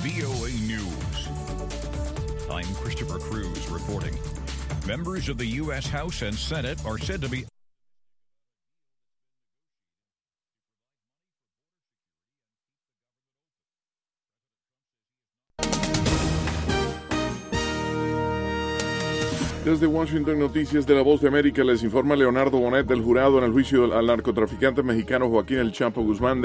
VOA News. I'm Christopher Cruz reporting. Members of the U.S. House and Senate are said to be Desde Washington, Noticias de La Voz de América, les informa Leonardo Bonet. Del jurado en el juicio al narcotraficante mexicano Joaquín El Chapo Guzmán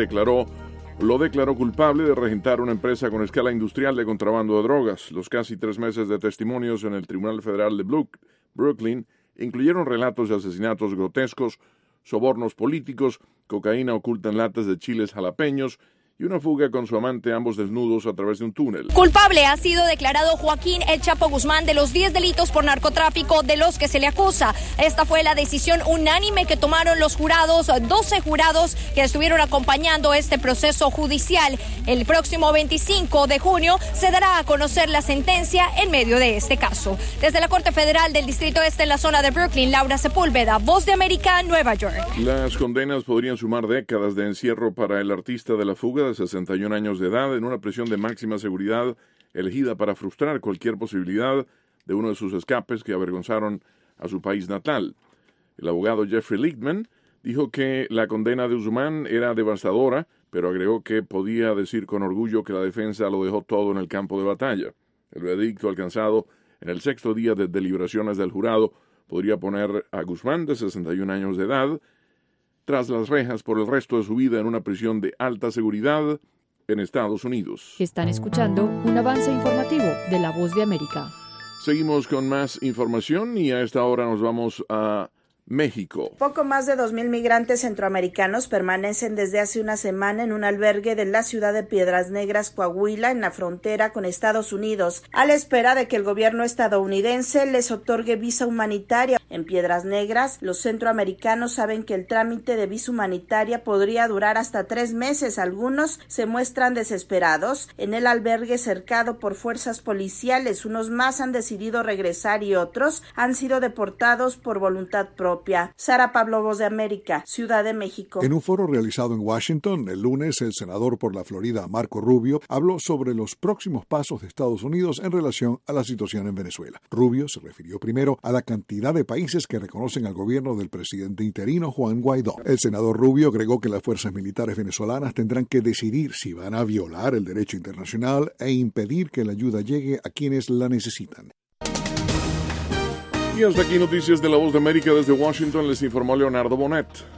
lo declaró culpable de regentar una empresa con escala industrial de contrabando de drogas. Los casi 3 meses de testimonios en el Tribunal Federal de Brooklyn incluyeron relatos de asesinatos grotescos, sobornos políticos, cocaína oculta en latas de chiles jalapeños y una fuga con su amante, ambos desnudos a través de un túnel. Culpable ha sido declarado Joaquín El Chapo Guzmán de los 10 delitos por narcotráfico de los que se le acusa. Esta fue la decisión unánime que tomaron los jurados, 12 jurados que estuvieron acompañando este proceso judicial. El próximo 25 de junio se dará a conocer la sentencia en medio de este caso. Desde la Corte Federal del Distrito Este en la zona de Brooklyn, Laura Sepúlveda, Voz de América, Nueva York. Las condenas podrían sumar décadas de encierro para el artista de la fuga de 61 años de edad en una prisión de máxima seguridad elegida para frustrar cualquier posibilidad de uno de sus escapes que avergonzaron a su país natal. El abogado Jeffrey Lichtman dijo que la condena de Guzmán era devastadora, pero agregó que podía decir con orgullo que la defensa lo dejó todo en el campo de batalla. El veredicto alcanzado en el 6º día de deliberaciones del jurado podría poner a Guzmán, de 61 años de edad, tras las rejas por el resto de su vida en una prisión de alta seguridad en Estados Unidos. Están escuchando un avance informativo de La Voz de América. Seguimos con más información y a esta hora nos vamos a México. Poco más de 2,000 migrantes centroamericanos permanecen desde hace una semana en un albergue de la ciudad de Piedras Negras, Coahuila, en la frontera con Estados Unidos, a la espera de que el gobierno estadounidense les otorgue visa humanitaria. En Piedras Negras, los centroamericanos saben que el trámite de visa humanitaria podría durar hasta 3 meses. Algunos se muestran desesperados. En el albergue cercado por fuerzas policiales, unos más han decidido regresar y otros han sido deportados por voluntad propia. Sara Pablo, Voz de América, Ciudad de México. En un foro realizado en Washington, el lunes, el senador por la Florida, Marco Rubio, habló sobre los próximos pasos de Estados Unidos en relación a la situación en Venezuela. Rubio se refirió primero a la cantidad de países que reconocen al gobierno del presidente interino Juan Guaidó. El senador Rubio agregó que las fuerzas militares venezolanas tendrán que decidir si van a violar el derecho internacional e impedir que la ayuda llegue a quienes la necesitan. Y hasta aquí Noticias de La Voz de América. Desde Washington les informó Leonardo Bonet.